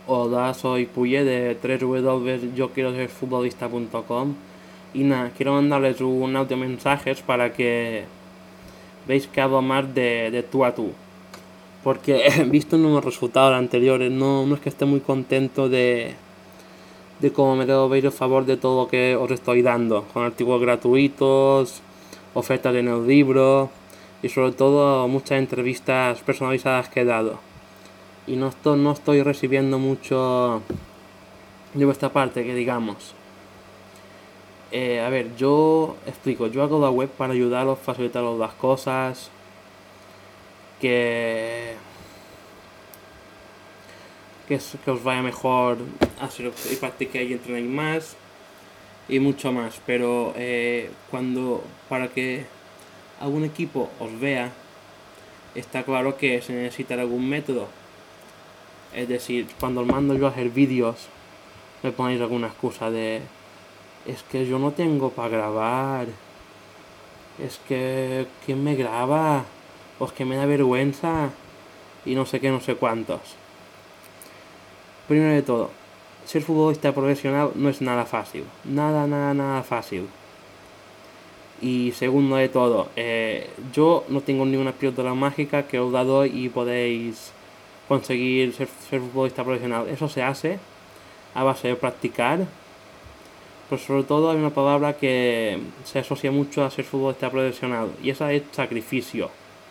Hola, soy Puye de www.yoquieroserfutbolista.com y nada, quiero mandarles un audio mensajes para que veáis que hablo más de tú a tú. Porque visto unos resultados anteriores, no es que esté muy contento de cómo me debo ver a favor de todo lo que os estoy dando, con artículos gratuitos, ofertas en el libro y sobre todo muchas entrevistas personalizadas que he dado. Y no estoy recibiendo mucho de vuestra parte, que digamos. A ver, yo explico, yo hago la web para ayudaros, facilitaros las cosas, que, que os vaya mejor, así y practiquéis y entrenéis más y mucho más. Pero para que algún equipo os vea, está claro que se necesitará algún método. Es decir, cuando os mando yo a hacer vídeos, me ponéis alguna excusa de es que yo no tengo para grabar, es que ¿quién me graba? O es que me da vergüenza y no sé qué, no sé cuántos. Primero de todo, ser futbolista profesional no es nada fácil, nada fácil. Y segundo de todo, yo no tengo ninguna píldora mágica que os la doy y podéis conseguir ser futbolista profesional. Eso se hace a base de practicar. Pero sobre todo hay una palabra que se asocia mucho a ser futbolista profesional y esa es sacrificio.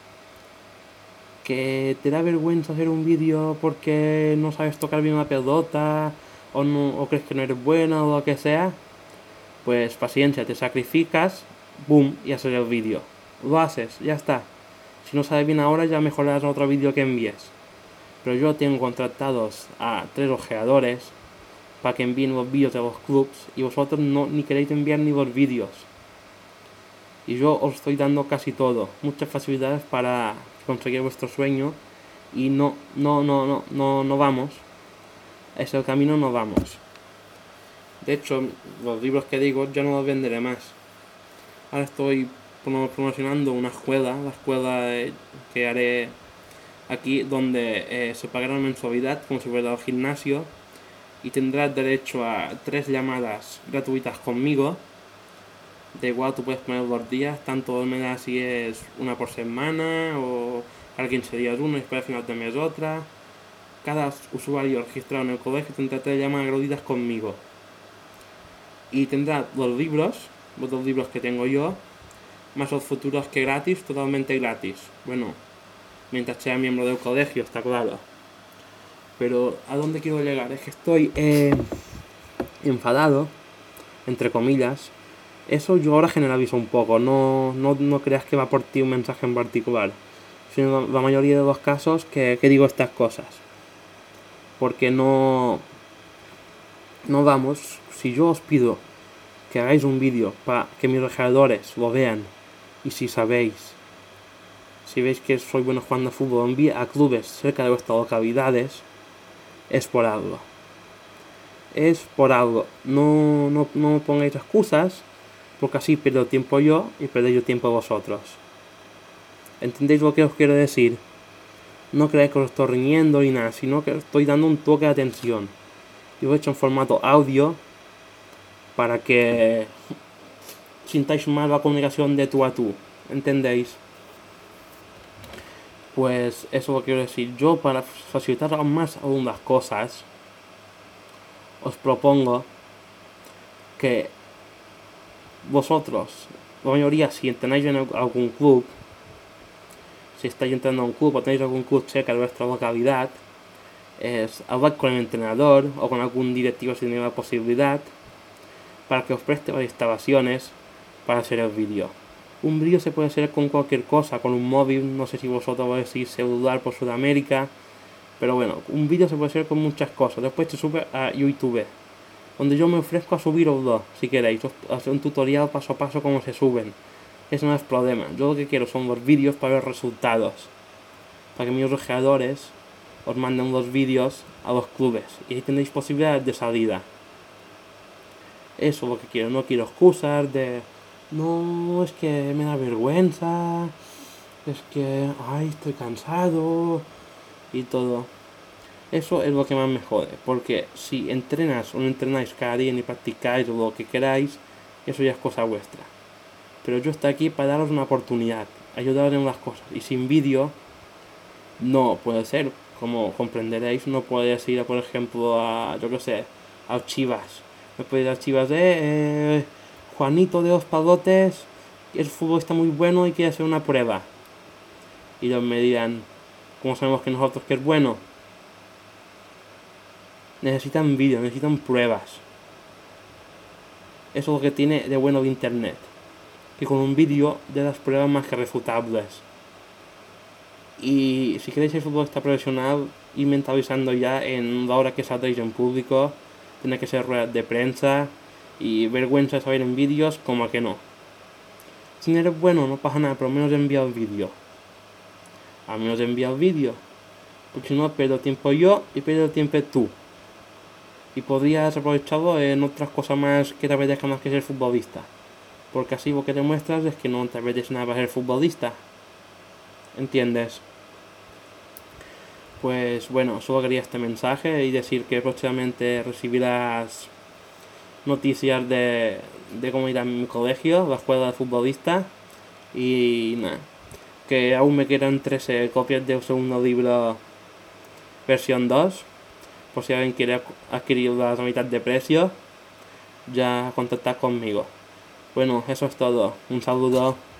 Que te da vergüenza hacer un vídeo porque no sabes tocar bien una pelota o crees que no eres bueno o lo que sea, pues paciencia, te sacrificas, boom, y haces el vídeo. Lo haces, ya está. Si no sabes bien ahora, ya mejorarás en otro vídeo que envíes. Pero yo tengo contratados a 3 ojeadores para que envíen los vídeos de los clubs y vosotros no ni queréis enviar ni los vídeos. Y yo os estoy dando casi todo, muchas facilidades para conseguir vuestro sueño y no vamos. Es el camino, no vamos. De hecho, los libros que digo ya no los venderé más. Ahora estoy promocionando una escuela, la escuela que haré aquí, donde se pagará una mensualidad como si fuera al gimnasio y tendrás derecho a 3 llamadas gratuitas conmigo. Da igual, tú puedes poner 2 días, tanto me da si es una por semana o cada 15 días uno y después al final de mes otra. Cada usuario registrado en el colegio tendrá 3 llamadas gratuitas conmigo. Y tendrá los libros que tengo yo, más los futuros que gratis, totalmente gratis. Bueno, mientras sea miembro del colegio, está claro. Pero ¿a dónde quiero llegar? Es que estoy enfadado, entre comillas. Eso yo ahora generalizo un poco, no creas que va por ti un mensaje en particular, sino la mayoría de los casos que digo estas cosas. Porque no vamos, si yo os pido que hagáis un vídeo para que mis regaladores lo vean y si veis que soy bueno jugando a fútbol, envía a clubes cerca de vuestras localidades, es por algo. Es por algo. No me pongáis excusas, porque así pierdo tiempo yo y perdéis yo tiempo vosotros. ¿Entendéis lo que os quiero decir? No creáis que os estoy riñendo ni nada, sino que estoy dando un toque de atención. Yo lo he hecho en formato audio para que sintáis más la comunicación de tú a tú. ¿Entendéis? Pues eso lo quiero decir. Yo, para facilitar aún más aún las cosas, os propongo que vosotros, la mayoría, si entrenáis en algún club, si estáis entrando a un club o tenéis algún club cerca de vuestra localidad, es hablar con el entrenador o con algún directivo si tenéis la posibilidad para que os preste las instalaciones para hacer el vídeo. Un vídeo se puede hacer con cualquier cosa, con un móvil, no sé si vosotros vais a decir celular por Sudamérica, pero bueno, un vídeo se puede hacer con muchas cosas. Después se sube a YouTube, donde yo me ofrezco a subiros dos, si queréis, hacer un tutorial paso a paso cómo se suben. Eso no es problema. Yo lo que quiero son los vídeos para ver resultados, para que mis regeneradores os manden los vídeos a los clubes y ahí tendréis posibilidades de salida. Eso es lo que quiero, no quiero excusas de no, es que me da vergüenza, es que ay, estoy cansado y todo. Eso es lo que más me jode, porque si entrenas o no entrenáis cada día ni practicáis o lo que queráis, eso ya es cosa vuestra. Pero yo estoy aquí para daros una oportunidad, ayudaros en las cosas. Y sin vídeo no puede ser, como comprenderéis, no puedes ir, por ejemplo, a, yo que sé, a Chivas. No puedes ir a Chivas de Juanito de los Palotes, el fútbol está muy bueno y quiere hacer una prueba. Y ellos me dirán, ¿cómo sabemos que nosotros que es bueno? Necesitan vídeos, necesitan pruebas. Eso es lo que tiene de bueno de internet. Que con un vídeo ya das pruebas más que refutables. Y si queréis ser futbolista profesional, ir mentalizando ya en la hora que saldréis en público, tiene que ser ruedas de prensa y vergüenza saber en vídeos como que no. Si no eres bueno no pasa nada, pero al menos envía el vídeo. Al menos envía el vídeo. Porque si no pierdo tiempo yo y pierdo tiempo tú. Y podrías aprovecharlo en otras cosas más que te apetezca más que ser futbolista. Porque así lo que demuestras es que no te apetece nada para ser futbolista. ¿Entiendes? Pues bueno, solo quería este mensaje y decir que próximamente recibirás noticias de cómo ir a mi colegio, la escuela de futbolista. Y nada, que aún me quedan 13 copias de un segundo libro versión 2. Por si alguien quiere adquirirlas a mitad de precio, ya contactad conmigo. Bueno, eso es todo. Un saludo.